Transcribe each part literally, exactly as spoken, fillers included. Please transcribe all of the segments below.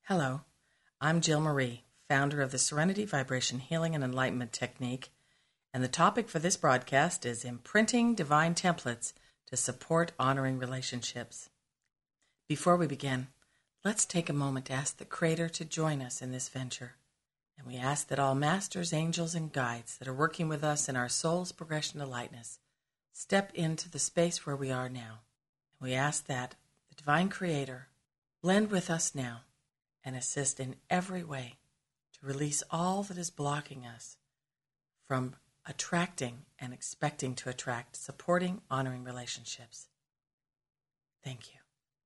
Hello, I'm Jill Marie, founder of the Serenity Vibration Healing and Enlightenment Technique, and the topic for this broadcast is Imprinting Divine Templates to Support Honoring Relationships. Before we begin, let's take a moment to ask the Creator to join us in this venture. And we ask that all masters, angels, and guides that are working with us in our soul's progression to lightness step into the space where we are now. And we ask that the Divine Creator blend with us now and assist in every way to release all that is blocking us from attracting and expecting to attract supporting, honoring relationships. Thank you.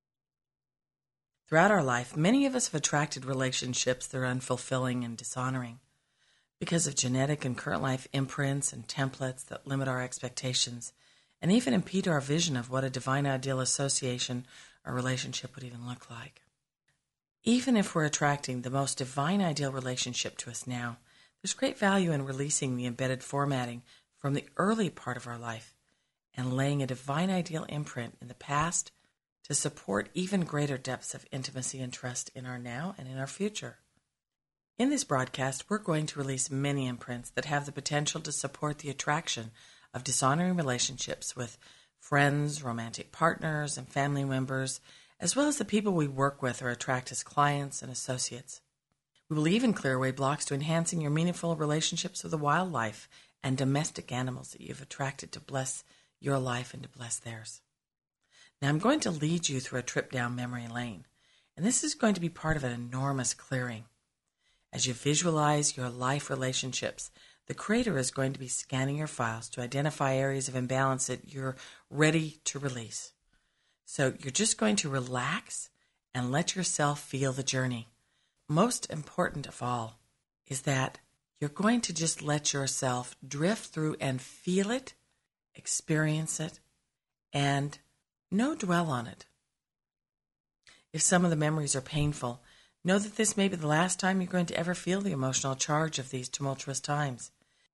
Throughout our life, many of us have attracted relationships that are unfulfilling and dishonoring because of genetic and current life imprints and templates that limit our expectations and even impede our vision of what a divine ideal association or relationship would even look like. Even if we're attracting the most divine ideal relationship to us now, there's great value in releasing the embedded formatting from the early part of our life and laying a divine ideal imprint in the past to support even greater depths of intimacy and trust in our now and in our future. In this broadcast, we're going to release many imprints that have the potential to support the attraction of dishonoring relationships with friends, romantic partners, and family members, as well as the people we work with or attract as clients and associates. We will even clear away blocks to enhancing your meaningful relationships with the wildlife and domestic animals that you've attracted to bless your life and to bless theirs. Now I'm going to lead you through a trip down memory lane, and this is going to be part of an enormous clearing. As you visualize your life relationships, the Creator is going to be scanning your files to identify areas of imbalance that you're ready to release. So you're just going to relax and let yourself feel the journey. Most important of all is that you're going to just let yourself drift through and feel it, experience it, and no dwell on it. If some of the memories are painful, know that this may be the last time you're going to ever feel the emotional charge of these tumultuous times.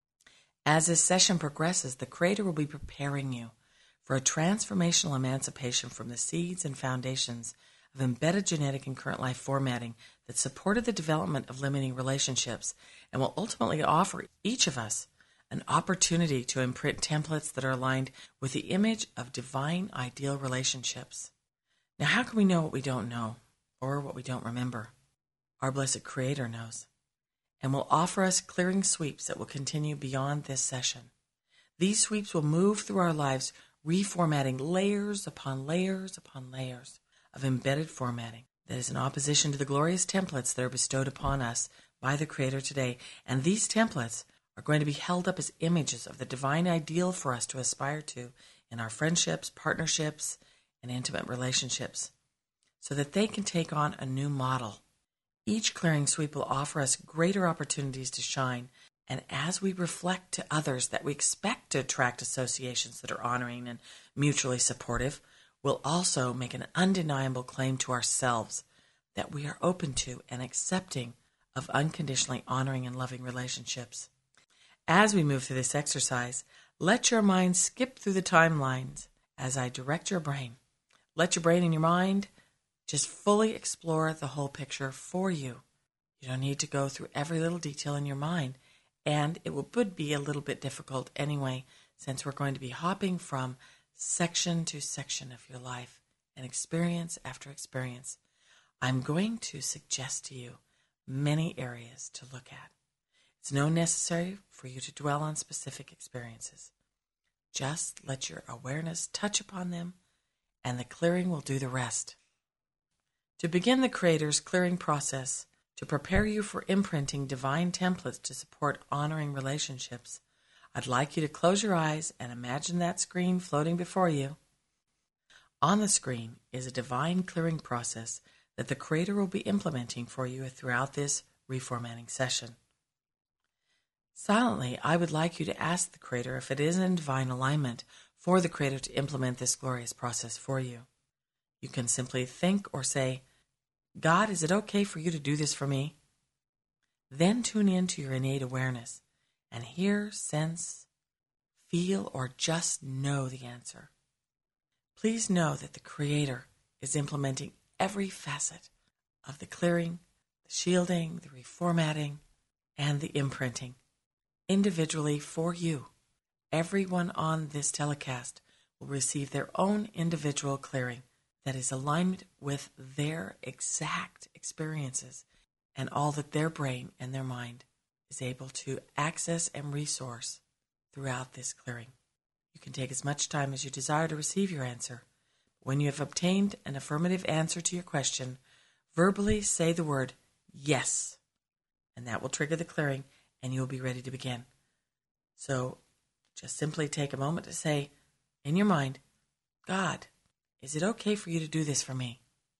As this session progresses, the Creator will be preparing you for a transformational emancipation from the seeds and foundations of embedded genetic and current life formatting that supported the development of limiting relationships and will ultimately offer each of us an opportunity to imprint templates that are aligned with the image of divine ideal relationships. Now, how can we know what we don't know or what we don't remember? Our blessed Creator knows and will offer us clearing sweeps that will continue beyond this session. These sweeps will move through our lives, reformatting layers upon layers upon layers of embedded formatting that is in opposition to the glorious templates that are bestowed upon us by the Creator today. And these templates are going to be held up as images of the divine ideal for us to aspire to in our friendships, partnerships, and intimate relationships, so that they can take on a new model. Each clearing sweep will offer us greater opportunities to shine, and as we reflect to others that we expect to attract associations that are honoring and mutually supportive, we'll also make an undeniable claim to ourselves that we are open to and accepting of unconditionally honoring and loving relationships. As we move through this exercise, let your mind skip through the timelines as I direct your brain. Let your brain and your mind just fully explore the whole picture for you. You don't need to go through every little detail in your mind. And it would be a little bit difficult anyway, since we're going to be hopping from section to section of your life and experience after experience. I'm going to suggest to you many areas to look at. It's no necessary for you to dwell on specific experiences. Just let your awareness touch upon them, and the clearing will do the rest. To begin the Creator's clearing process, to prepare you for imprinting divine templates to support honoring relationships, I'd like you to close your eyes and imagine that screen floating before you. On the screen is a divine clearing process that the Creator will be implementing for you throughout this reformatting session. Silently, I would like you to ask the Creator if it is in divine alignment for the Creator to implement this glorious process for you. You can simply think or say, God, is it okay for you to do this for me? Then tune in to your innate awareness and hear, sense, feel, or just know the answer. Please know that the Creator is implementing every facet of the clearing shielding, the reformatting, and the imprinting individually for you. Everyone on this telecast will receive their own individual clearing that is aligned with their exact experiences and all that their brain and their mind is able to access and resource throughout this clearing. You can take as much time as you desire to receive your answer. When you have obtained an affirmative answer to your question, verbally say the word yes, and that will trigger the clearing, and you'll be ready to begin. So just simply take a moment to say in your mind, God, is it okay for you to do this for me?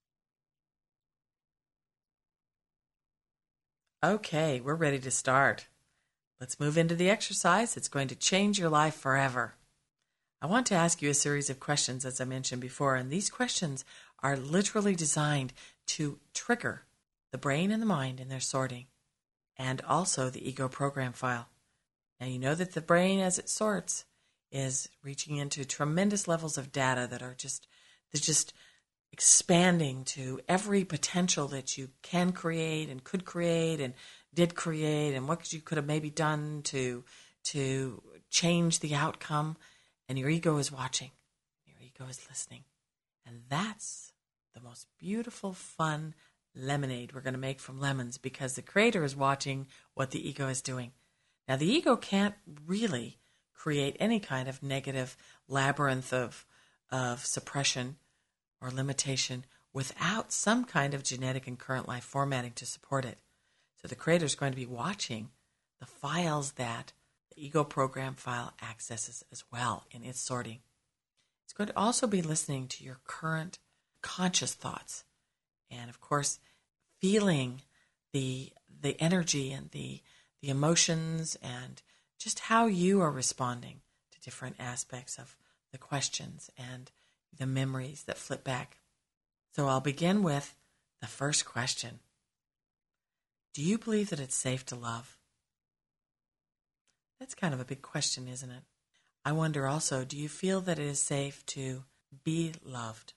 Okay, we're ready to start. Let's move into the exercise. It's going to change your life forever. I want to ask you a series of questions, as I mentioned before, and these questions are literally designed to trigger the brain and the mind in their sorting, and also the ego program file. Now, you know that the brain, as it sorts, is reaching into tremendous levels of data that are just, they're just expanding to every potential that you can create and could create and did create and what you could have maybe done to, to change the outcome. And your ego is watching. Your ego is listening. And that's the most beautiful, fun lemonade we're going to make from lemons, because the creator is watching what the ego is doing. Now, the ego can't really create any kind of negative labyrinth of, of suppression or limitation without some kind of genetic and current life formatting to support it. So the creator is going to be watching the files that the ego program file accesses as well in its sorting. It's going to also be listening to your current conscious thoughts, and of course, feeling the the energy and the the emotions and just how you are responding to different aspects of the questions and the memories that flip back. So I'll begin with the first question. Do you believe that it's safe to love? That's kind of a big question, isn't it? I wonder also, do you feel that it is safe to be loved?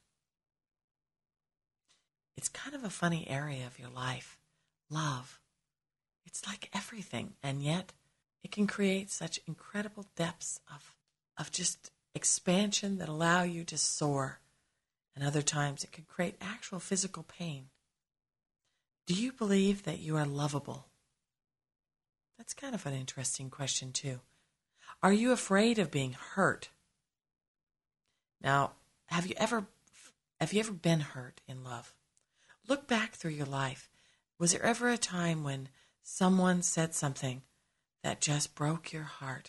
It's kind of a funny area of your life. Love. It's like everything, and yet it can create such incredible depths of, of just expansion that allow you to soar. And other times it can create actual physical pain. Do you believe that you are lovable? That's kind of an interesting question, too. Are you afraid of being hurt? Now, have you ever have you ever been hurt in love? Look back through your life. Was there ever a time when someone said something that just broke your heart?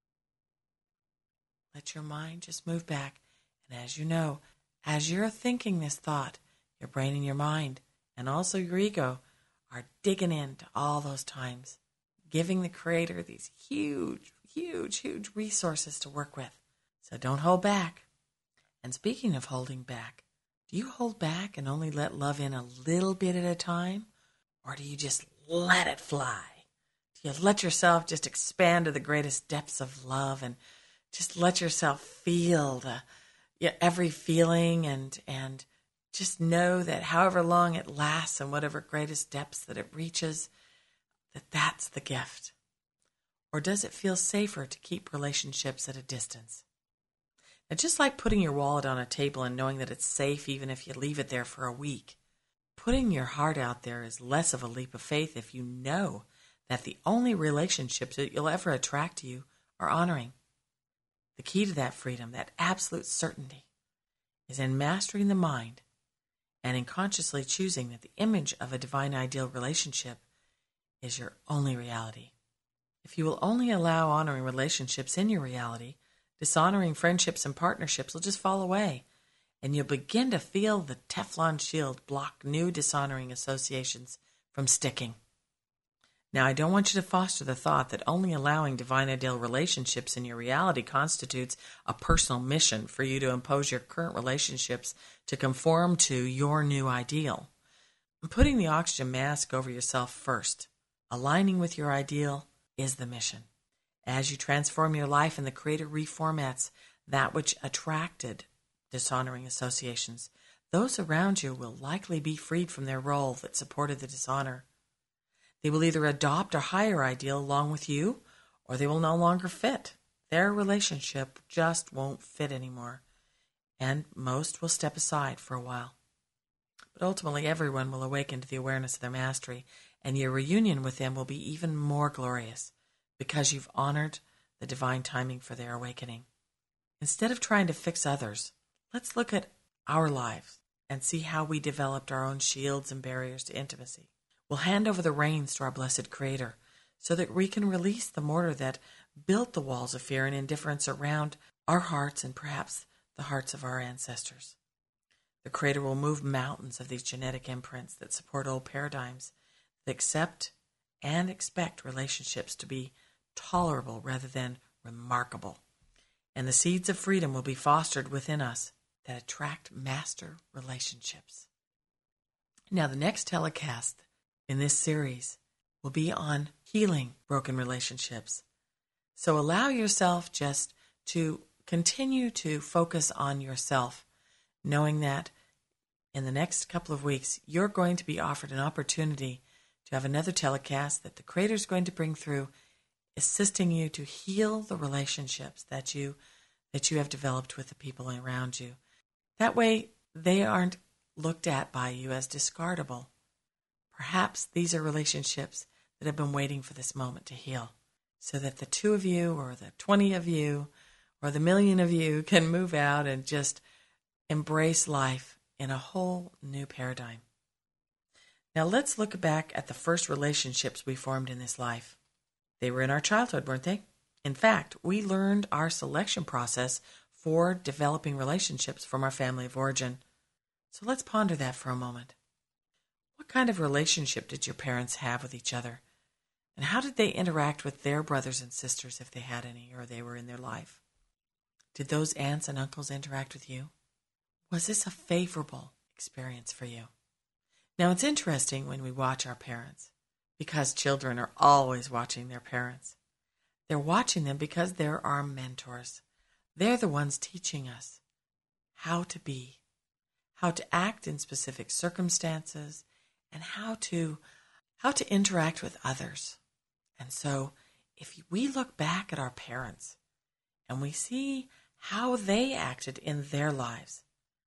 Let your mind just move back. And as you know, as you're thinking this thought, your brain and your mind, and also your ego, are digging into all those times, giving the creator these huge, huge, huge resources to work with. So don't hold back. And speaking of holding back, do you hold back and only let love in a little bit at a time? Or do you just let it fly? Do you let yourself just expand to the greatest depths of love and just let yourself feel the yeah, every feeling and and just know that however long it lasts and whatever greatest depths that it reaches, that that's the gift? Or does it feel safer to keep relationships at a distance? Now, just like putting your wallet on a table and knowing that it's safe even if you leave it there for a week, putting your heart out there is less of a leap of faith if you know that the only relationships that you'll ever attract to you are honoring. The key to that freedom, that absolute certainty, is in mastering the mind and in consciously choosing that the image of a divine ideal relationship is your only reality. If you will only allow honoring relationships in your reality, dishonoring friendships and partnerships will just fall away, and you'll begin to feel the Teflon shield block new dishonoring associations from sticking. Now, I don't want you to foster the thought that only allowing divine ideal relationships in your reality constitutes a personal mission for you to impose your current relationships to conform to your new ideal. Putting the oxygen mask over yourself first, aligning with your ideal, is the mission. As you transform your life and the Creator reformats that which attracted dishonoring associations, those around you will likely be freed from their role that supported the dishonor. They will either adopt a higher ideal along with you, or they will no longer fit. Their relationship just won't fit anymore, and most will step aside for a while. But ultimately, everyone will awaken to the awareness of their mastery, and your reunion with them will be even more glorious because you've honored the divine timing for their awakening. Instead of trying to fix others, let's look at our lives and see how we developed our own shields and barriers to intimacy. We'll hand over the reins to our blessed Creator so that we can release the mortar that built the walls of fear and indifference around our hearts and perhaps the hearts of our ancestors. The Creator will move mountains of these genetic imprints that support old paradigms that accept and expect relationships to be tolerable rather than remarkable. And the seeds of freedom will be fostered within us that attract master relationships. Now, the next telecast in this series will be on healing broken relationships. So allow yourself just to continue to focus on yourself, knowing that in the next couple of weeks, you're going to be offered an opportunity to have another telecast that the Creator is going to bring through, assisting you to heal the relationships that you that you have developed with the people around you. That way, they aren't looked at by you as discardable. Perhaps these are relationships that have been waiting for this moment to heal, so that the two of you or the twenty of you or the million of you can move out and just embrace life in a whole new paradigm. Now let's look back at the first relationships we formed in this life. They were in our childhood, weren't they? In fact, we learned our selection process for developing relationships from our family of origin. So let's ponder that for a moment. What kind of relationship did your parents have with each other? And how did they interact with their brothers and sisters if they had any or they were in their life? Did those aunts and uncles interact with you? Was this a favorable experience for you? Now, it's interesting when we watch our parents, because children are always watching their parents. They're watching them because they're our mentors. They're the ones teaching us how to be, how to act in specific circumstances, and how to how to interact with others. And so if we look back at our parents and we see how they acted in their lives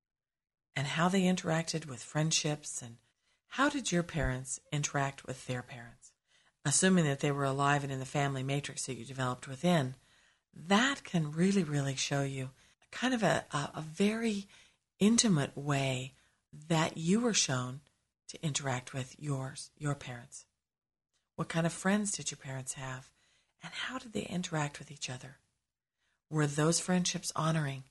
and how they interacted with friendships, and how did your parents interact with their parents? Assuming that they were alive and in the family matrix that you developed within, that can really, really show you kind of a, a, a very intimate way that you were shown to interact with yours, your parents. What kind of friends did your parents have? And how did they interact with each other? Were those friendships honoring?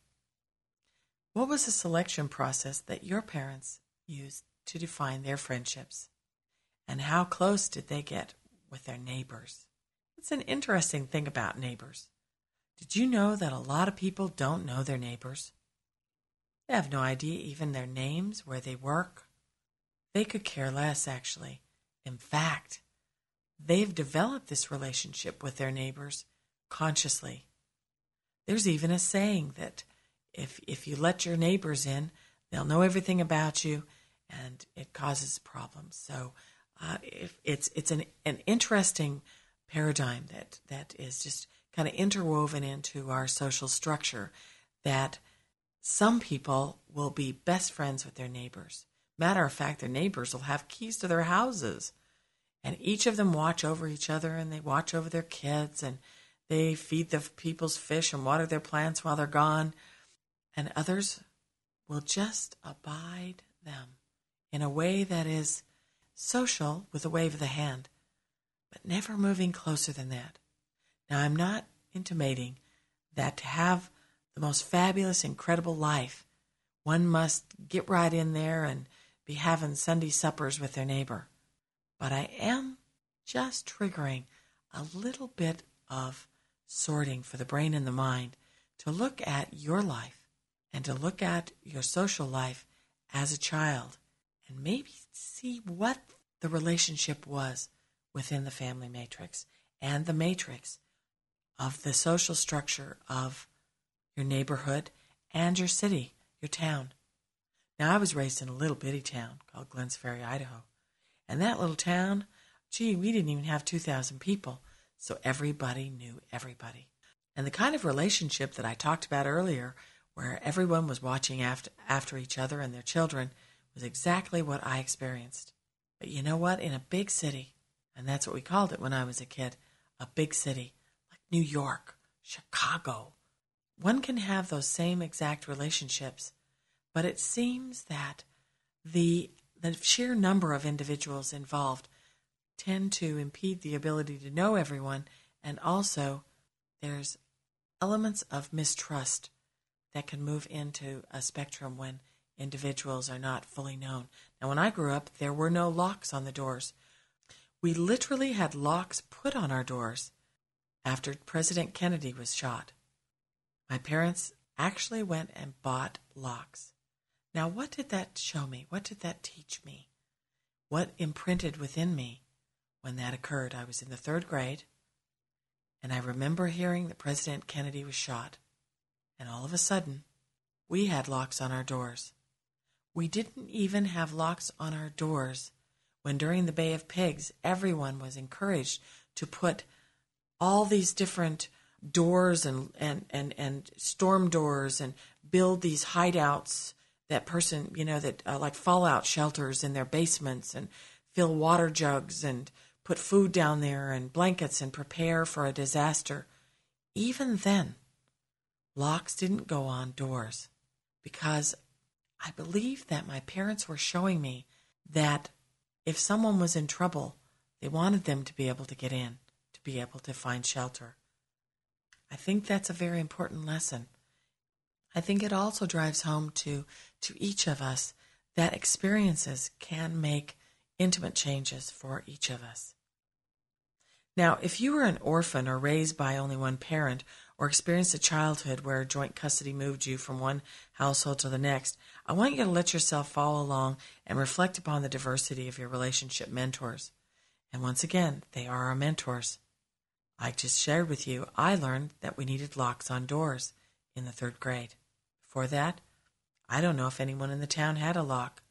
What was the selection process that your parents used to define their friendships? And how close did they get with their neighbors? It's an interesting thing about neighbors. Did you know that a lot of people don't know their neighbors? They have no idea even their names, where they work. They could care less, actually. In fact, they've developed this relationship with their neighbors consciously. There's even a saying that if if you let your neighbors in, they'll know everything about you, and it causes problems. So uh, if it's it's an, an interesting paradigm that, that is just kind of interwoven into our social structure, that some people will be best friends with their neighbors. Matter of fact, their neighbors will have keys to their houses, and each of them watch over each other, and they watch over their kids, and they feed the people's fish and water their plants while they're gone. And others will just abide them in a way that is social with a wave of the hand, but never moving closer than that. Now, I'm not intimating that to have the most fabulous, incredible life, one must get right in there and be having Sunday suppers with their neighbor. But I am just triggering a little bit of sorting for the brain and the mind to look at your life and to look at your social life as a child and maybe see what the relationship was within the family matrix and the matrix of the social structure of your neighborhood and your city, your town. Now, I was raised in a little bitty town called Glens Ferry, Idaho. And that little town, gee, we didn't even have two thousand people. So everybody knew everybody. And the kind of relationship that I talked about earlier, where everyone was watching after, after each other and their children, was exactly what I experienced. But you know what? In a big city, and that's what we called it when I was a kid, a big city, like New York, Chicago, one can have those same exact relationships, but it seems that the the sheer number of individuals involved tend to impede the ability to know everyone, and also there's elements of mistrust that can move into a spectrum when individuals are not fully known. Now, when I grew up, there were no locks on the doors. We literally had locks put on our doors after President Kennedy was shot. My parents actually went and bought locks. Now, what did that show me? What did that teach me? What imprinted within me when that occurred? I was in the third grade, and I remember hearing that President Kennedy was shot. And all of a sudden, we had locks on our doors. We didn't even have locks on our doors when during the Bay of Pigs, everyone was encouraged to put all these different doors and, and, and, and storm doors and build these hideouts that person, you know, that uh, like fallout shelters in their basements and fill water jugs and put food down there and blankets and prepare for a disaster. Even then, locks didn't go on doors because I believe that my parents were showing me that if someone was in trouble, they wanted them to be able to get in, to be able to find shelter. I think that's a very important lesson. I think it also drives home to, to each of us that experiences can make intimate changes for each of us. Now, if you were an orphan or raised by only one parent or experienced a childhood where joint custody moved you from one household to the next, I want you to let yourself follow along and reflect upon the diversity of your relationship mentors. And once again, they are our mentors. I just shared with you, I learned that we needed locks on doors in the third grade. Before that, I don't know if anyone in the town had a lock.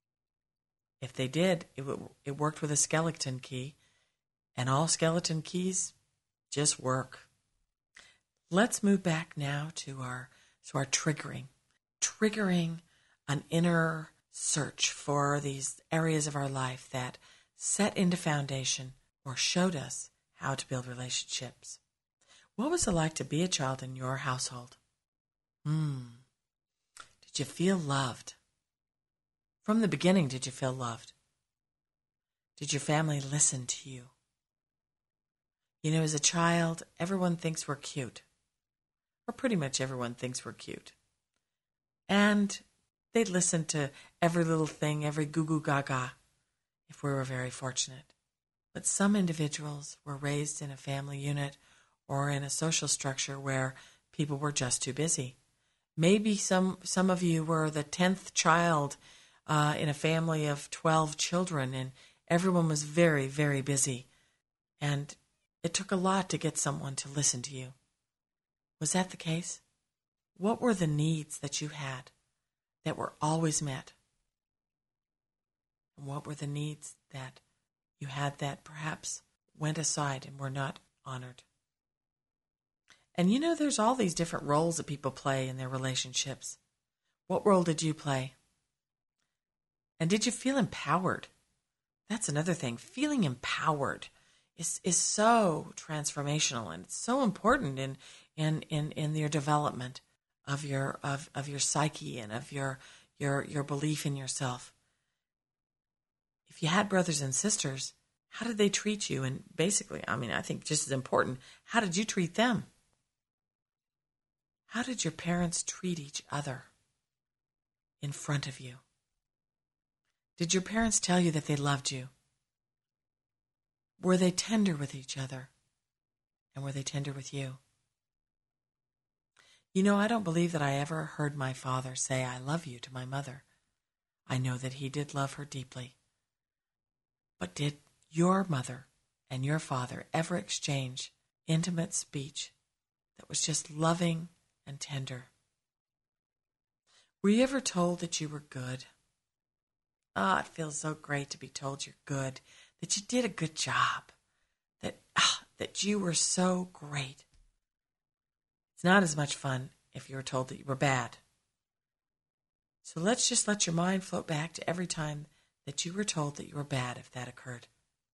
If they did, it, w- it worked with a skeleton key, and all skeleton keys just work. Let's move back now to our, to our triggering. Triggering an inner search for these areas of our life that set into foundation or showed us how to build relationships. What was it like to be a child in your household? Hmm. Did you feel loved? From the beginning, did you feel loved? Did your family listen to you? You know, as a child, everyone thinks we're cute. Or pretty much everyone thinks we're cute. And they'd listen to every little thing, every goo-goo gaga, if we were very fortunate. But some individuals were raised in a family unit or in a social structure where people were just too busy. Maybe some, some of you were the tenth child uh, in a family of twelve children, and everyone was very, very busy. And it took a lot to get someone to listen to you. Was that the case? What were the needs that you had that were always met? And what were the needs that you had that perhaps went aside and were not honored? And you know, there's all these different roles that people play in their relationships. What role did you play? And did you feel empowered? That's another thing. Feeling empowered is is so transformational, and it's so important in in in, in your development of your of, of your psyche and of your your your belief in yourself. If you had brothers and sisters, how did they treat you? And basically, I mean, I think just as important, how did you treat them? How did your parents treat each other in front of you? Did your parents tell you that they loved you? Were they tender with each other? And were they tender with you? You know, I don't believe that I ever heard my father say, "I love you" to my mother. I know that he did love her deeply. But did your mother and your father ever exchange intimate speech that was just loving and tender? Were you ever told that you were good? Ah, it feels so great to be told you're good, that you did a good job, that ah, that you were so great. It's not as much fun if you were told that you were bad. So let's just let your mind float back to every time that you were told that you were bad, if that occurred.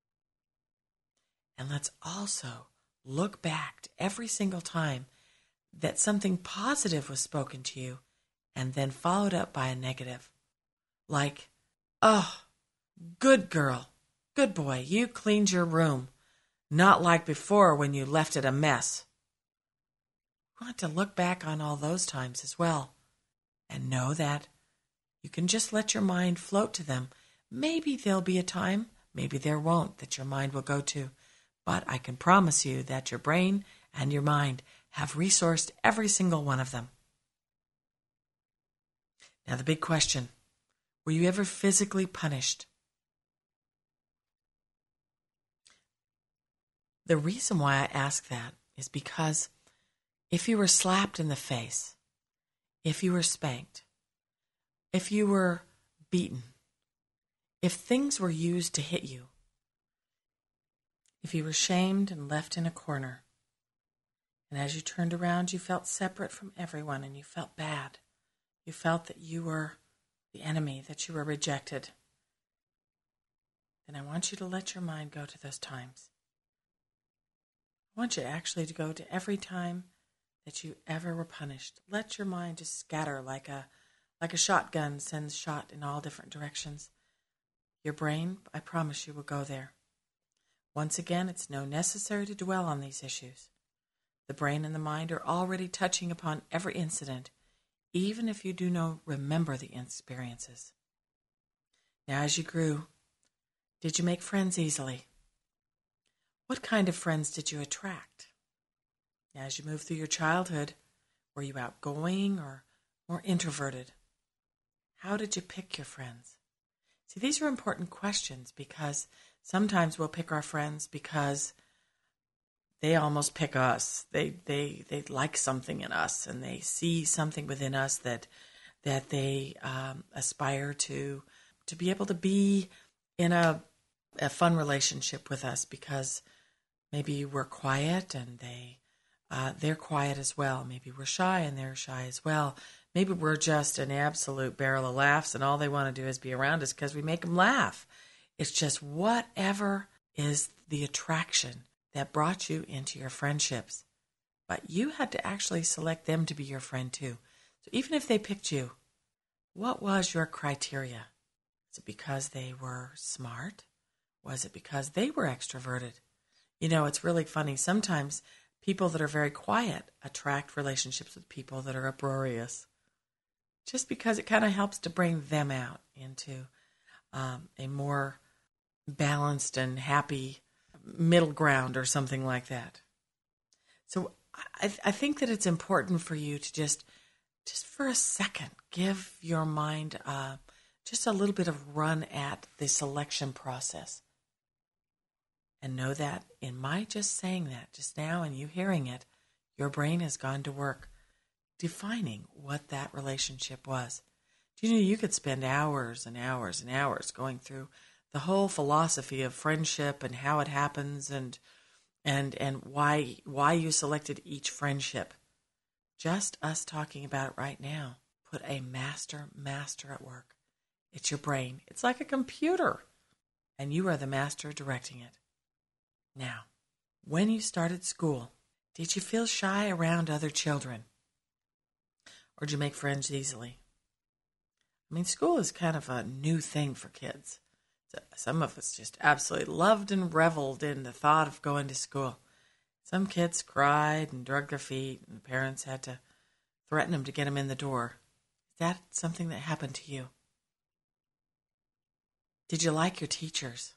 And let's also look back to every single time that something positive was spoken to you and then followed up by a negative. Like, oh, good girl, good boy, you cleaned your room. Not like before when you left it a mess. You want to look back on all those times as well and know that you can just let your mind float to them. Maybe there'll be a time, maybe there won't, that your mind will go to. But I can promise you that your brain and your mind have resourced every single one of them. Now the big question, were you ever physically punished? The reason why I ask that is because if you were slapped in the face, if you were spanked, if you were beaten, if things were used to hit you, if you were shamed and left in a corner, and as you turned around you felt separate from everyone and you felt bad, you felt that you were the enemy, that you were rejected, then I want you to let your mind go to those times. I want you actually to go to every time that you ever were punished. Let your mind just scatter like a like a shotgun sends shot in all different directions. Your brain, I promise you, will go there. Once again, it's no necessary to dwell on these issues. The brain and the mind are already touching upon every incident, even if you do not remember the experiences. Now, as you grew, did you make friends easily? What kind of friends did you attract? Now, as you moved through your childhood, were you outgoing or more introverted? How did you pick your friends? See, these are important questions because sometimes we'll pick our friends because they almost pick us. They they they like something in us, and they see something within us that that they um, aspire to to be able to be in a a fun relationship with us because maybe we're quiet and they uh, they're quiet as well. Maybe we're shy and they're shy as well. Maybe we're just an absolute barrel of laughs and all they want to do is be around us because we make them laugh. It's just whatever is the attraction that brought you into your friendships. But you had to actually select them to be your friend too. So even if they picked you, what was your criteria? Is it because they were smart? Was it because they were extroverted? You know, it's really funny. Sometimes people that are very quiet attract relationships with people that are uproarious. Just because it kind of helps to bring them out into um, a more balanced and happy middle ground or something like that. So I, I think that it's important for you to just, just for a second, give your mind uh, just a little bit of run at the selection process. And know that in my just saying that just now and you hearing it, your brain has gone to work defining what that relationship was. Do you know you could spend hours and hours and hours going through the whole philosophy of friendship and how it happens and and and why why you selected each friendship. Just us talking about it right now put a master master at work. It's your brain. It's like a computer, and you are the master directing it. Now, when you started school, did you feel shy around other children? Or did you make friends easily? I mean, school is kind of a new thing for kids. So some of us just absolutely loved and reveled in the thought of going to school. Some kids cried and drug their feet, and the parents had to threaten them to get them in the door. Is that something that happened to you? Did you like your teachers?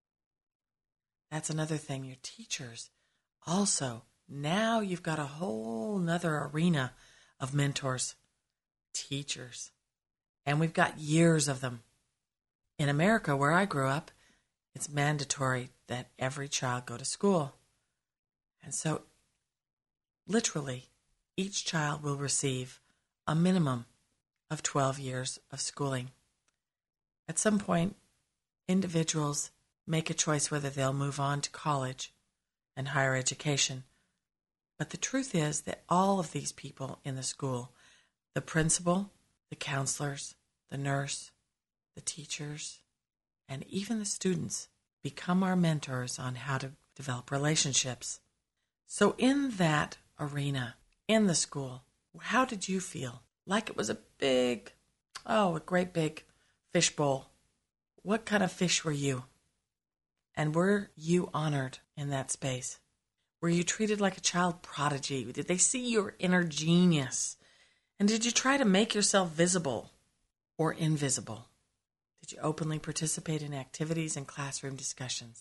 That's another thing. Your teachers also, now you've got a whole nother arena of mentors, teachers, and we've got years of them. In America, where I grew up, it's mandatory that every child go to school. And so, literally, each child will receive a minimum of twelve years of schooling. At some point, individuals make a choice whether they'll move on to college and higher education. But the truth is that all of these people in the school, the principal, the counselors, the nurse, the teachers, and even the students, become our mentors on how to develop relationships. So in that arena, in the school, how did you feel? Like it was a big, oh, a great big fishbowl. What kind of fish were you? And were you honored in that space? Were you treated like a child prodigy? Did they see your inner genius? And did you try to make yourself visible or invisible? Did you openly participate in activities and classroom discussions?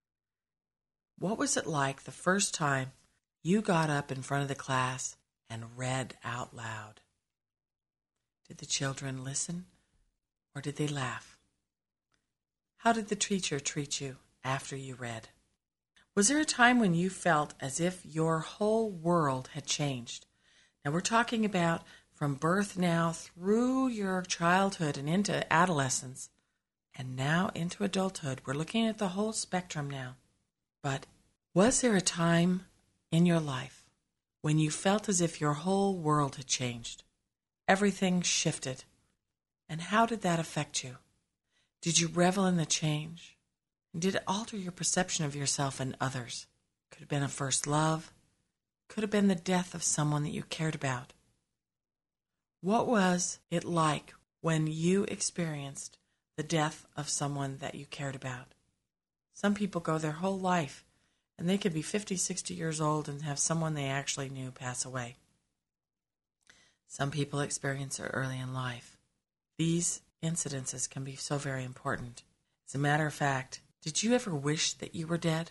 What was it like the first time you got up in front of the class and read out loud? Did the children listen or did they laugh? How did the teacher treat you after you read? Was there a time when you felt as if your whole world had changed? Now we're talking about from birth now through your childhood and into adolescence and now into adulthood. We're looking at the whole spectrum now. But was there a time in your life when you felt as if your whole world had changed? Everything shifted. And how did that affect you? Did you revel in the change? Did it alter your perception of yourself and others? Could have been a first love. Could have been the death of someone that you cared about. What was it like when you experienced the death of someone that you cared about? Some people go their whole life, and they could be fifty, sixty years old and have someone they actually knew pass away. Some people experience it early in life. These incidences can be so very important. As a matter of fact, did you ever wish that you were dead?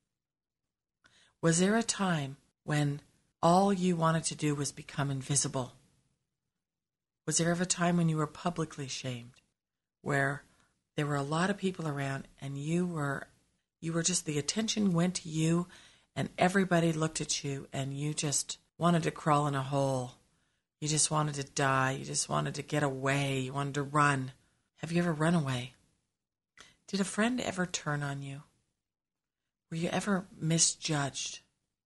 Was there a time when all you wanted to do was become invisible? Was there ever a time when you were publicly shamed, where there were a lot of people around and you were you were just, the attention went to you and everybody looked at you and you just wanted to crawl in a hole? You just wanted to die. You just wanted to get away. You wanted to run. Have you ever run away? Did a friend ever turn on you? Were you ever misjudged?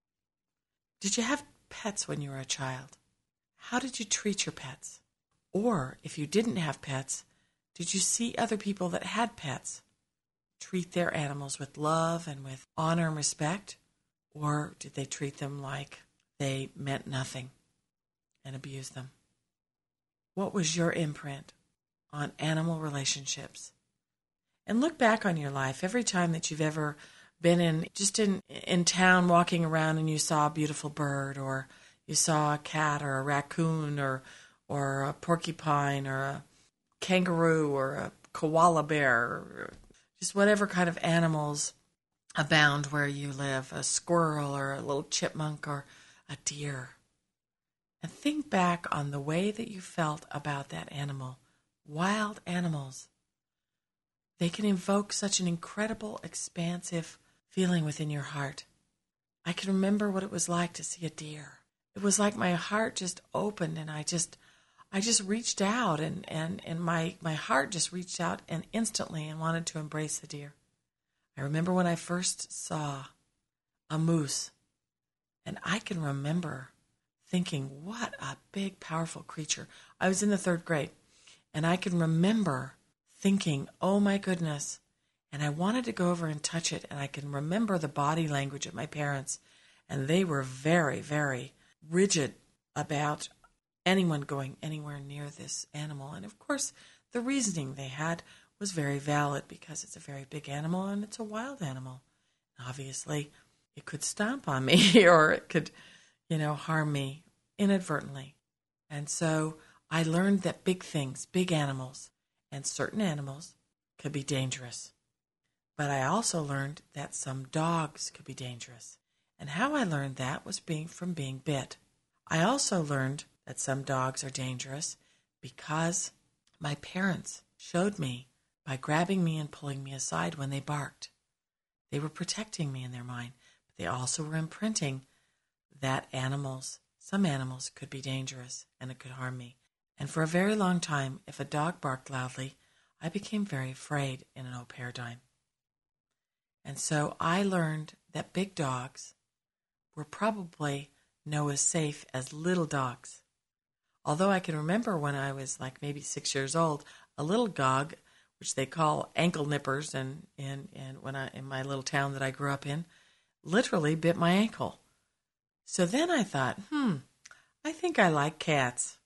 Did you have pets when you were a child? How did you treat your pets? Or if you didn't have pets, did you see other people that had pets treat their animals with love and with honor and respect? Or did they treat them like they meant nothing and abuse them? What was your imprint on animal relationships? And look back on your life every time that you've ever been in, just in, in town walking around and you saw a beautiful bird, or you saw a cat or a raccoon or or a porcupine or a kangaroo or a koala bear, or just whatever kind of animals abound where you live, a squirrel or a little chipmunk or a deer. And think back on the way that you felt about that animal. Wild animals. They can invoke such an incredible, expansive feeling within your heart. I can remember what it was like to see a deer. It was like my heart just opened and I just I just reached out and, and, and my, my heart just reached out and instantly and wanted to embrace the deer. I remember when I first saw a moose, and I can remember thinking, what a big, powerful creature. I was in the third grade, and I can remember thinking, oh my goodness, and I wanted to go over and touch it, and I can remember the body language of my parents, and they were very, very rigid about anyone going anywhere near this animal. And of course, the reasoning they had was very valid because it's a very big animal and it's a wild animal. Obviously, it could stomp on me or it could, you know, harm me inadvertently. And so I learned that big things, big animals, and certain animals could be dangerous. But I also learned that some dogs could be dangerous. And how I learned that was being from being bit. I also learned that some dogs are dangerous because my parents showed me by grabbing me and pulling me aside when they barked. They were protecting me in their mind, but they also were imprinting that animals, some animals could be dangerous and it could harm me. And for a very long time, if a dog barked loudly, I became very afraid in an old paradigm. And so I learned that big dogs were probably no as safe as little dogs. Although I can remember when I was like maybe six years old, a little dog, which they call ankle nippers, and in, in, in when I in my little town that I grew up in, literally bit my ankle. So then I thought, hmm, I think I like cats.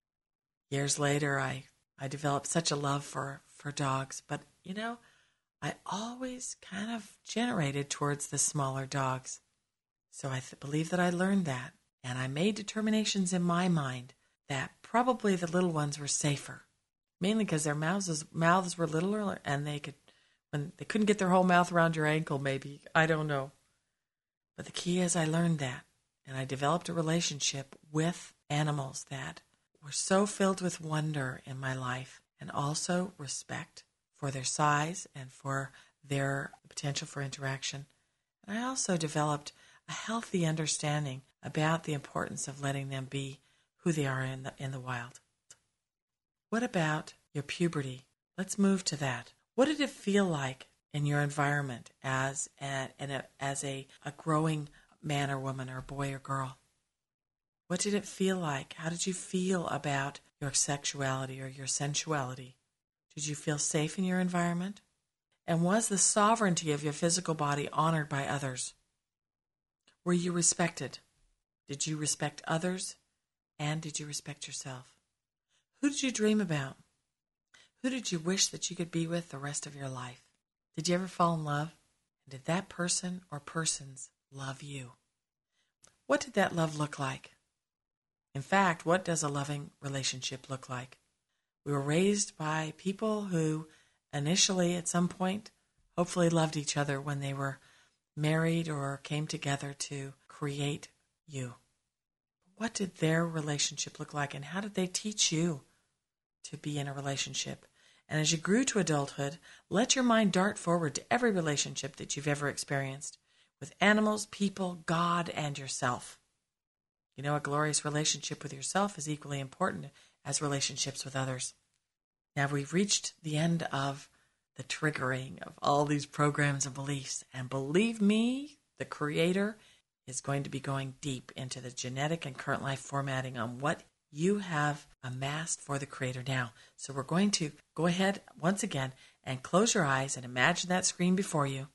Years later, I, I developed such a love for, for dogs, but you know, I always kind of generated towards the smaller dogs. So I th- believe that I learned that, and I made determinations in my mind that probably the little ones were safer, mainly because their mouths mouths were littler, and they could when they couldn't get their whole mouth around your ankle. Maybe I don't know, but the key is I learned that, and I developed a relationship with animals that were so filled with wonder in my life, and also respect for their size and for their potential for interaction. And I also developed a healthy understanding about the importance of letting them be who they are in the in the wild. What about your puberty? Let's move to that. What did it feel like in your environment as a, a, as a, a growing man or woman or boy or girl? What did it feel like? How did you feel about your sexuality or your sensuality? Did you feel safe in your environment? And was the sovereignty of your physical body honored by others? Were you respected? Did you respect others? And did you respect yourself? Who did you dream about? Who did you wish that you could be with the rest of your life? Did you ever fall in love? And did that person or persons love you? What did that love look like? In fact, what does a loving relationship look like? We were raised by people who initially, at some point, hopefully loved each other when they were married or came together to create you. What did their relationship look like, and how did they teach you to be in a relationship? And as you grew to adulthood, let your mind dart forward to every relationship that you've ever experienced with animals, people, God, and yourself. You know, a glorious relationship with yourself is equally important as relationships with others. Now, we've reached the end of the triggering of all these programs and beliefs. And believe me, the Creator is going to be going deep into the genetic and current life formatting on what you have amassed for the Creator now. So we're going to go ahead once again and close your eyes and imagine that screen before you.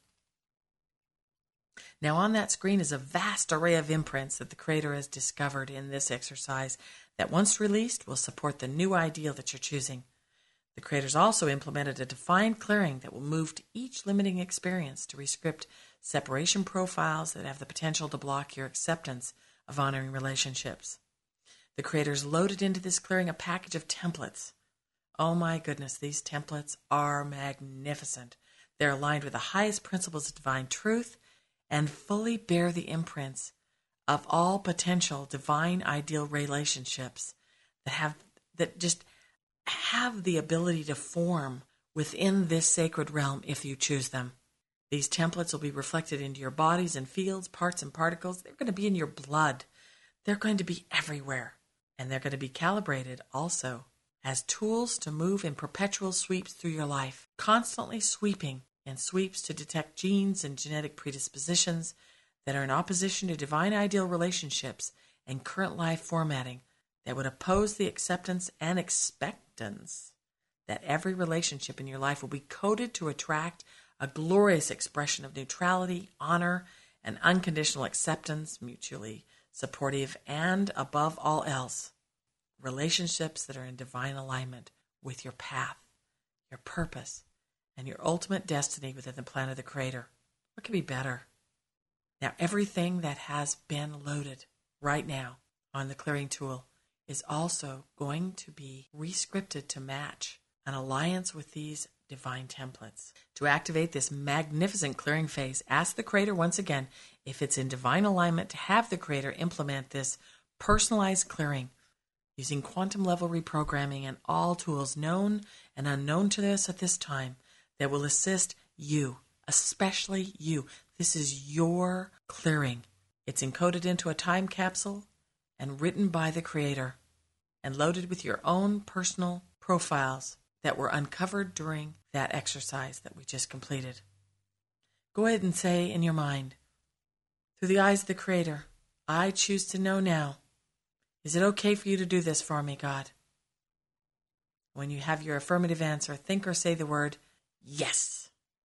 Now on that screen is a vast array of imprints that the Creator has discovered in this exercise that once released will support the new ideal that you're choosing. The Creator's also implemented a defined clearing that will move to each limiting experience to rescript separation profiles that have the potential to block your acceptance of honoring relationships. The Creator's loaded into this clearing a package of templates. Oh my goodness, these templates are magnificent. They're aligned with the highest principles of divine truth and fully bear the imprints of all potential divine ideal relationships that have that just have the ability to form within this sacred realm if you choose them. These templates will be reflected into your bodies and fields, parts and particles. They're going to be in your blood. They're going to be everywhere. And they're going to be calibrated also as tools to move in perpetual sweeps through your life, constantly sweeping in sweeps to detect genes and genetic predispositions that are in opposition to divine ideal relationships and current life formatting that would oppose the acceptance and expectance that every relationship in your life will be coded to attract a glorious expression of neutrality, honor, and unconditional acceptance, mutually supportive, and above all else, relationships that are in divine alignment with your path, your purpose, and your ultimate destiny within the plan of the Creator. What could be better? Now, everything that has been loaded right now on the clearing tool is also going to be rescripted to match an alliance with these divine templates. To activate this magnificent clearing phase, ask the Creator once again if it's in divine alignment to have the Creator implement this personalized clearing using quantum level reprogramming and all tools known and unknown to us at this time that will assist you, especially you. This is your clearing. It's encoded into a time capsule and written by the Creator. and loaded with your own personal profiles that were uncovered during that exercise that we just completed. Go ahead and say in your mind, through the eyes of the Creator, I choose to know now. Is it okay for you to do this for me, God? When you have your affirmative answer, think or say the word, yes.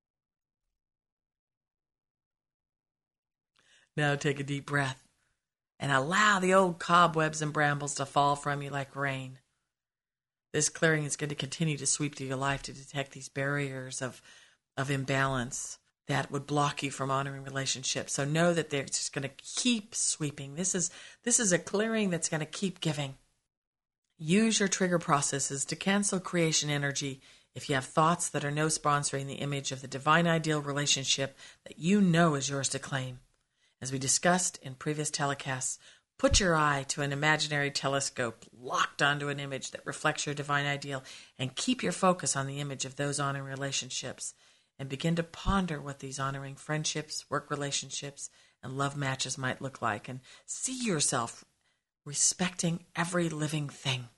Now take a deep breath and allow the old cobwebs and brambles to fall from you like rain. This clearing is going to continue to sweep through your life to detect these barriers of, of imbalance that would block you from honoring relationships. So know that they're just going to keep sweeping. This is, this is a clearing that's going to keep giving. Use your trigger processes to cancel creation energy if you have thoughts that are no sponsoring the image of the divine ideal relationship that you know is yours to claim. As we discussed in previous telecasts, put your eye to an imaginary telescope locked onto an image that reflects your divine ideal and keep your focus on the image of those honoring relationships and begin to ponder what these honoring friendships, work relationships, and love matches might look like, and see yourself respecting every living thing.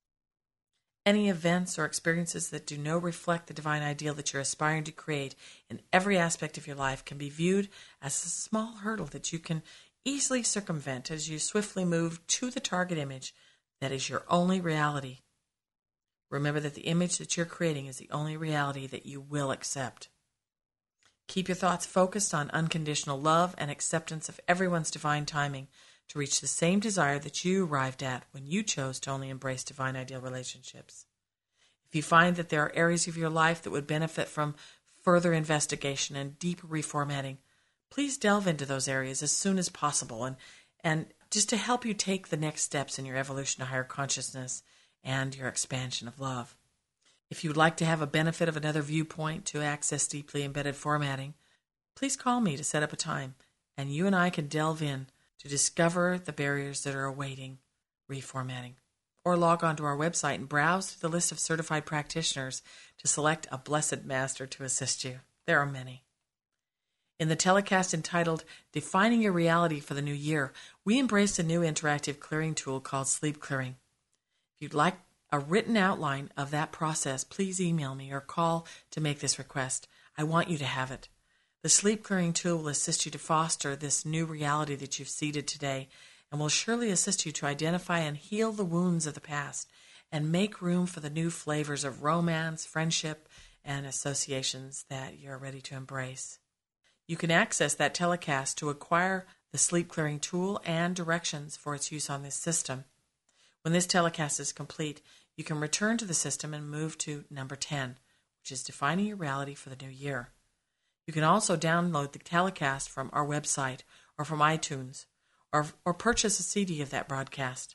Any events or experiences that do not reflect the divine ideal that you're aspiring to create in every aspect of your life can be viewed as a small hurdle that you can easily circumvent as you swiftly move to the target image that is your only reality. Remember that the image that you're creating is the only reality that you will accept. Keep your thoughts focused on unconditional love and acceptance of everyone's divine timing to reach the same desire that you arrived at when you chose to only embrace divine ideal relationships. If you find that there are areas of your life that would benefit from further investigation and deeper reformatting, please delve into those areas as soon as possible and, and just to help you take the next steps in your evolution to higher consciousness and your expansion of love. If you would like to have a benefit of another viewpoint to access deeply embedded formatting, please call me to set up a time, and you and I can delve in to discover the barriers that are awaiting reformatting. Or log onto our website and browse through the list of certified practitioners to select a blessed master to assist you. There are many. In the telecast entitled Defining Your Reality for the New Year, we embraced a new interactive clearing tool called Sleep Clearing. If you'd like a written outline of that process, please email me or call to make this request. I want you to have it. The sleep clearing tool will assist you to foster this new reality that you've seeded today and will surely assist you to identify and heal the wounds of the past and make room for the new flavors of romance, friendship, and associations that you're ready to embrace. You can access that telecast to acquire the sleep clearing tool and directions for its use on this system. When this telecast is complete, you can return to the system and move to number ten, which is Defining Your Reality for the New Year. You can also download the telecast from our website or from iTunes, or, or purchase a C D of that broadcast.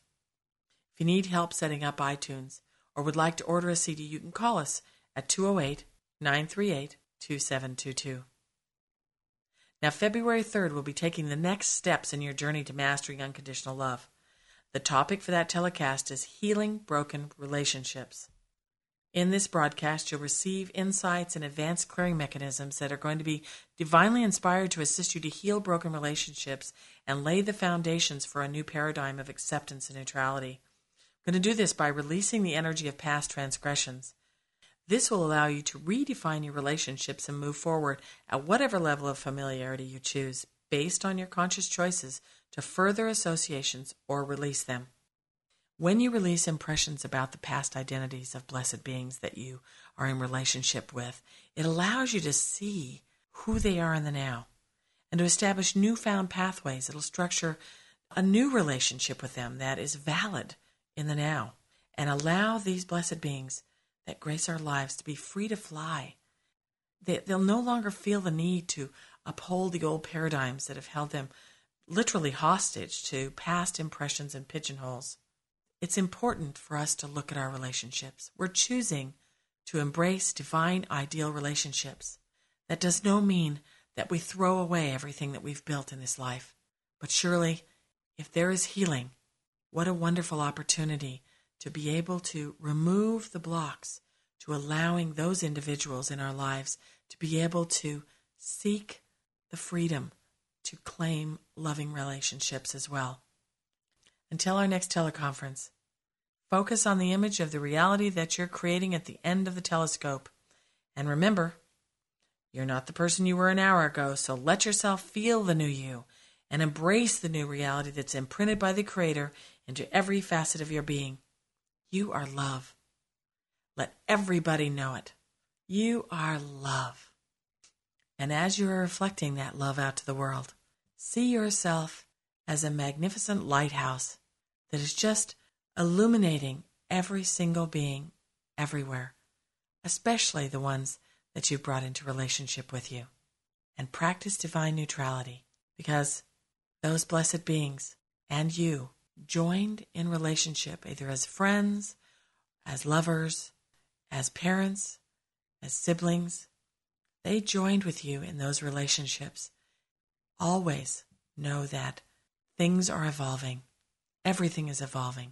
If you need help setting up iTunes or would like to order a C D, you can call us at two oh eight, nine three eight, two seven two two. Now, February third, we'll be taking the next steps in your journey to mastering unconditional love. The topic for that telecast is Healing Broken Relationships. In this broadcast, you'll receive insights and advanced clearing mechanisms that are going to be divinely inspired to assist you to heal broken relationships and lay the foundations for a new paradigm of acceptance and neutrality. We're going to do this by releasing the energy of past transgressions. This will allow you to redefine your relationships and move forward at whatever level of familiarity you choose, based on your conscious choices to further associations or release them. When you release impressions about the past identities of blessed beings that you are in relationship with, it allows you to see who they are in the now and to establish newfound pathways that will structure a new relationship with them that is valid in the now and allow these blessed beings that grace our lives to be free to fly. They, they'll no longer feel the need to uphold the old paradigms that have held them literally hostage to past impressions and pigeonholes. It's important for us to look at our relationships. We're choosing to embrace divine ideal relationships. That does not mean that we throw away everything that we've built in this life. But surely, if there is healing, what a wonderful opportunity to be able to remove the blocks to allowing those individuals in our lives to be able to seek the freedom to claim loving relationships as well. Until our next teleconference, Focus on the image of the reality that you're creating at the end of the telescope. And remember, you're not the person you were an hour ago, so let yourself feel the new you and embrace the new reality that's imprinted by the Creator into every facet of your being. You are love. Let everybody know it. You are love. And as you are reflecting that love out to the world, see yourself as a magnificent lighthouse that is just illuminating every single being everywhere, especially the ones that you've brought into relationship with you. And practice divine neutrality, because those blessed beings and you joined in relationship, either as friends, as lovers, as parents, as siblings. They joined with you in those relationships. Always know that things are evolving. Everything is evolving.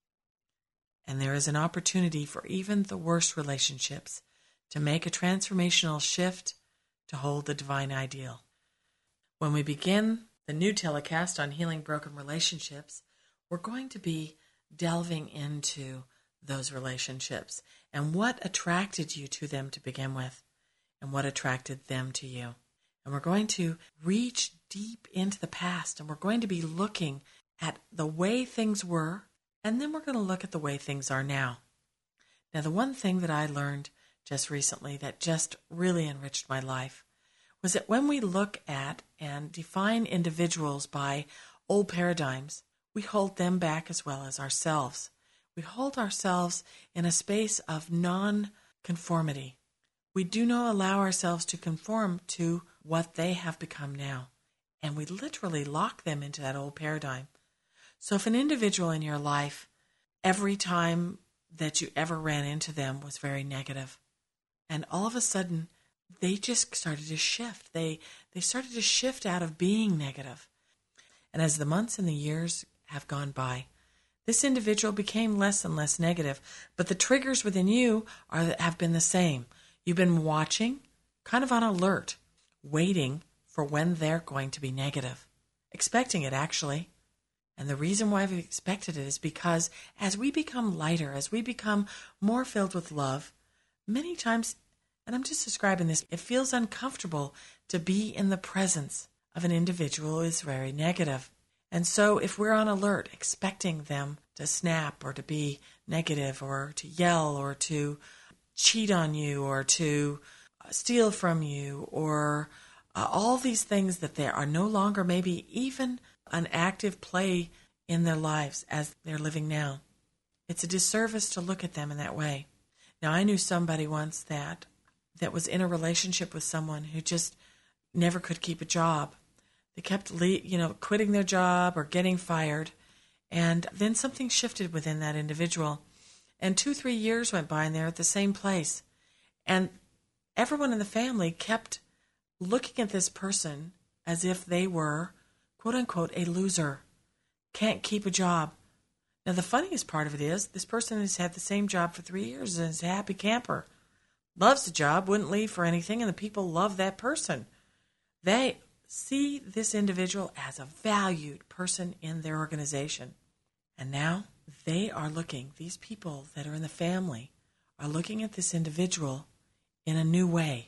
And there is an opportunity for even the worst relationships to make a transformational shift to hold the divine ideal. When we begin the new telecast on healing broken relationships, we're going to be delving into those relationships and what attracted you to them to begin with and what attracted them to you. And we're going to reach deep into the past, and we're going to be looking at the way things were, and then we're going to look at the way things are now. Now, the one thing that I learned just recently that just really enriched my life was that when we look at and define individuals by old paradigms, we hold them back as well as ourselves. We hold ourselves in a space of non-conformity. We do not allow ourselves to conform to what they have become now. And we literally lock them into that old paradigm. So if an individual in your life, every time that you ever ran into them was very negative, and all of a sudden they just started to shift. They they started to shift out of being negative. And as the months and the years have gone by, this individual became less and less negative, but the triggers within you are have been the same. You've been watching, kind of on alert, waiting for when they're going to be negative, expecting it actually. And the reason why we've expected it is because as we become lighter, as we become more filled with love, many times, and I'm just describing this, it feels uncomfortable to be in the presence of an individual who is very negative. And so if we're on alert, expecting them to snap or to be negative or to yell or to cheat on you or to steal from you or uh, all these things that they are no longer maybe even an active play in their lives as they're living now. It's a disservice to look at them in that way. Now, I knew somebody once that that was in a relationship with someone who just never could keep a job. They kept, le- you know, quitting their job or getting fired, and then something shifted within that individual. And two, three years went by, and they're at the same place. And everyone in the family kept looking at this person as if they were, quote unquote, a loser, can't keep a job. Now, the funniest part of it is this person has had the same job for three years and is a happy camper, loves the job, wouldn't leave for anything, and the people love that person. They see this individual as a valued person in their organization. And now they are looking, these people that are in the family are looking at this individual in a new way.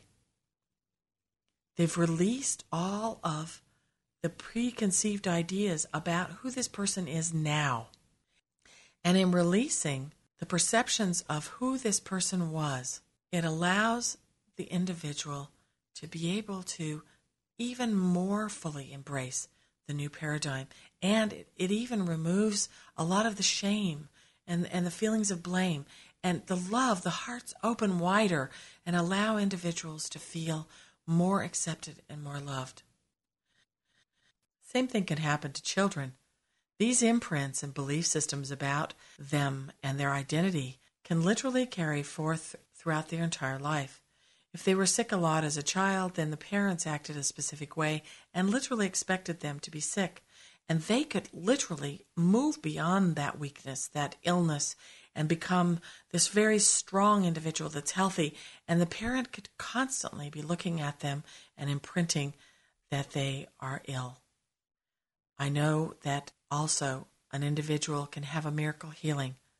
They've released all of the preconceived ideas about who this person is now. And in releasing the perceptions of who this person was, it allows the individual to be able to even more fully embrace the new paradigm. And it, it even removes a lot of the shame and, and the feelings of blame. And the love, the hearts open wider and allow individuals to feel more accepted and more loved. Same thing can happen to children. These imprints and belief systems about them and their identity can literally carry forth throughout their entire life. If they were sick a lot as a child, then the parents acted a specific way and literally expected them to be sick. And they could literally move beyond that weakness, that illness, and become this very strong individual that's healthy. And the parent could constantly be looking at them and imprinting that they are ill. I know that also an individual can have a miracle healing.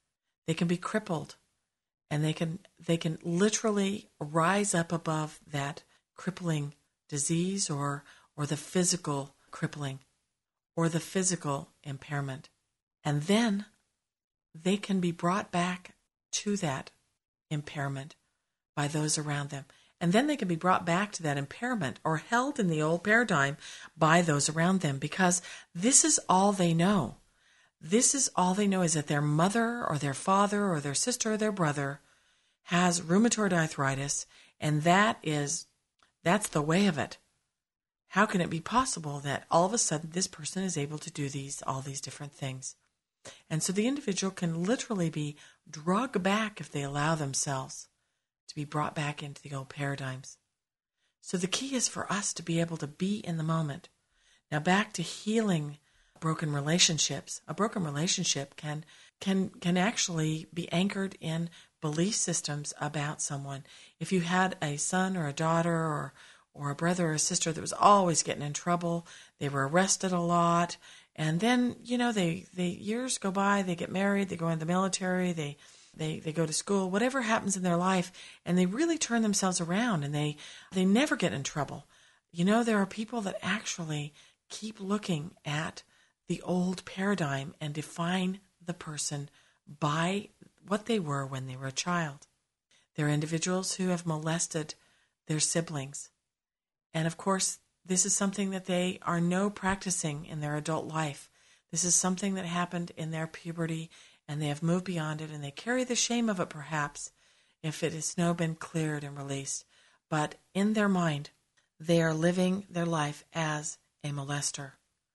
They can be crippled, and they can they can literally rise up above that crippling disease or or the physical crippling or the physical impairment. And then they can be brought back to that impairment by those around them. And then they can be brought back to that impairment or held in the old paradigm by those around them, because this is all they know. This is all they know, is that their mother or their father or their sister or their brother has rheumatoid arthritis, and that is, that's the way of it. How can it be possible that all of a sudden this person is able to do these, all these different things? And so the individual can literally be drugged back, if they allow themselves to be brought back into the old paradigms. So the key is for us to be able to be in the moment. Now back to healing broken relationships. A broken relationship can can can actually be anchored in belief systems about someone. If you had a son or a daughter or or a brother or a sister that was always getting in trouble, they were arrested a lot, and then, you know, they, they years go by, they get married, they go into the military, they They they go to school, whatever happens in their life, and they really turn themselves around, and they they never get in trouble. You know, there are people that actually keep looking at the old paradigm and define the person by what they were when they were a child. There are individuals who have molested their siblings. And of course, this is something that they are no practicing in their adult life. This is something that happened in their puberty, and they have moved beyond it, and they carry the shame of it, perhaps, if it has now been cleared and released. But in their mind, they are living their life as a molester.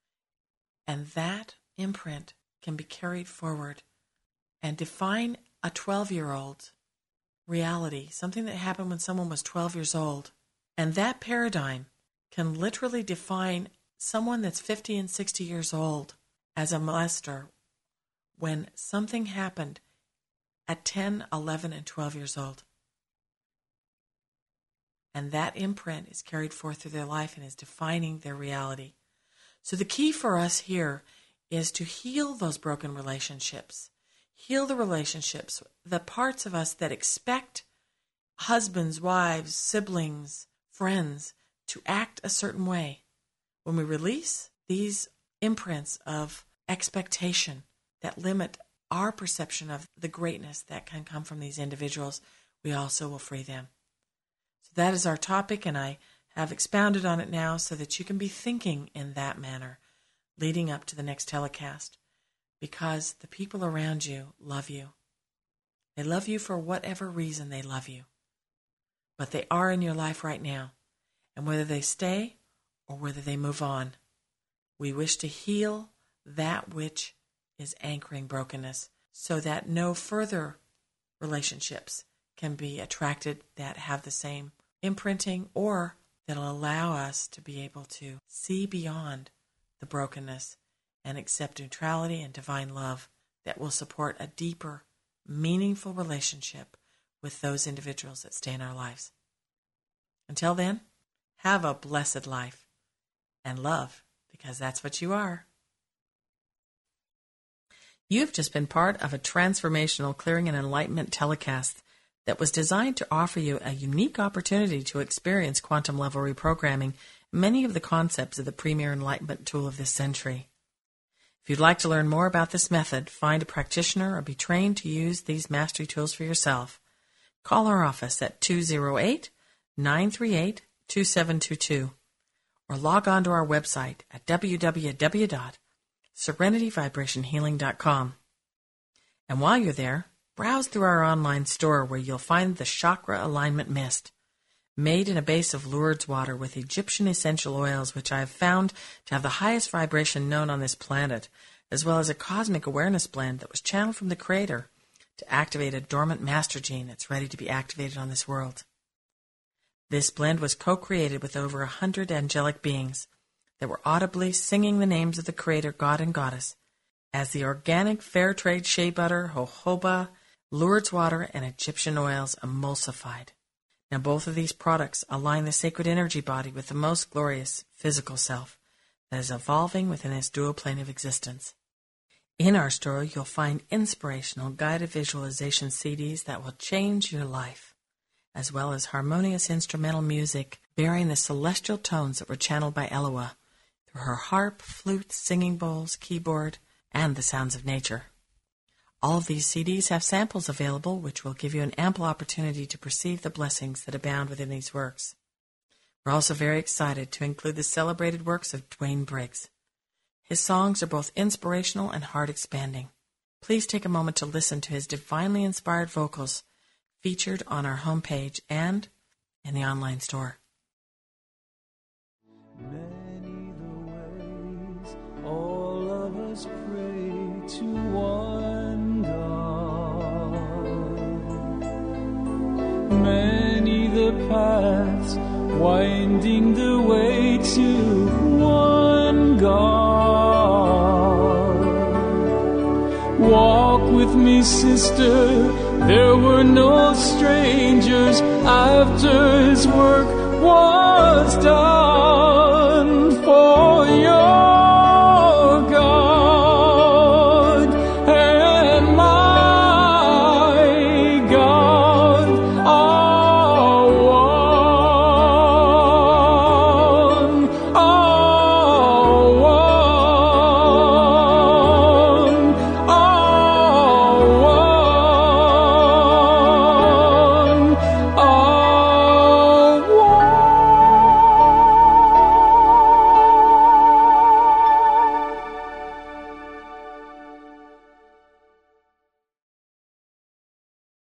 And that imprint can be carried forward and define a twelve-year-old's reality, something that happened when someone was twelve years old. And that paradigm can literally define someone that's fifty and sixty years old as a molester when something happened at ten, eleven, and twelve years old. And that imprint is carried forth through their life and is defining their reality. So the key for us here is to heal those broken relationships. Heal the relationships, the parts of us that expect husbands, wives, siblings, friends to act a certain way. When we release these imprints of expectation that limit our perception of the greatness that can come from these individuals, we also will free them. So that is our topic, and I have expounded on it now so that you can be thinking in that manner leading up to the next telecast, because the people around you love you. They love you for whatever reason they love you, but they are in your life right now, and whether they stay or whether they move on, we wish to heal that which is anchoring brokenness so that no further relationships can be attracted that have the same imprinting or that'll allow us to be able to see beyond the brokenness and accept neutrality and divine love that will support a deeper, meaningful relationship with those individuals that stay in our lives. Until then, have a blessed life and love, because that's what you are. You have just been part of a transformational clearing and enlightenment telecast that was designed to offer you a unique opportunity to experience quantum level reprogramming, many of the concepts of the premier enlightenment tool of this century. If you'd like to learn more about this method, find a practitioner, or be trained to use these mastery tools for yourself, call our office at two oh eight, nine three eight, two seven two two or log on to our website at w w w dot serenity vibration healing dot com. And while you're there, browse through our online store where you'll find the Chakra Alignment Mist, made in a base of Lourdes water with Egyptian essential oils, which I have found to have the highest vibration known on this planet, as well as a cosmic awareness blend that was channeled from the Creator to activate a dormant master gene that's ready to be activated on this world. This blend was co-created with over a hundred angelic beings that were audibly singing the names of the Creator, God and Goddess, as the organic fair trade shea butter, jojoba, Lourdes water, and Egyptian oils emulsified. Now both of these products align the sacred energy body with the most glorious physical self that is evolving within its dual plane of existence. In our store, you'll find inspirational guided visualization C Ds that will change your life, as well as harmonious instrumental music bearing the celestial tones that were channeled by Eloah through her harp, flute, singing bowls, keyboard, and the sounds of nature. All of these C Ds have samples available, which will give you an ample opportunity to perceive the blessings that abound within these works. We're also very excited to include the celebrated works of Dwayne Briggs. His songs are both inspirational and heart-expanding. Please take a moment to listen to his divinely inspired vocals featured on our homepage and in the online store. Many the ways all of us pray to one God. Many the paths winding the way to one God. Walk with me, sister, there were no strangers after his work was done.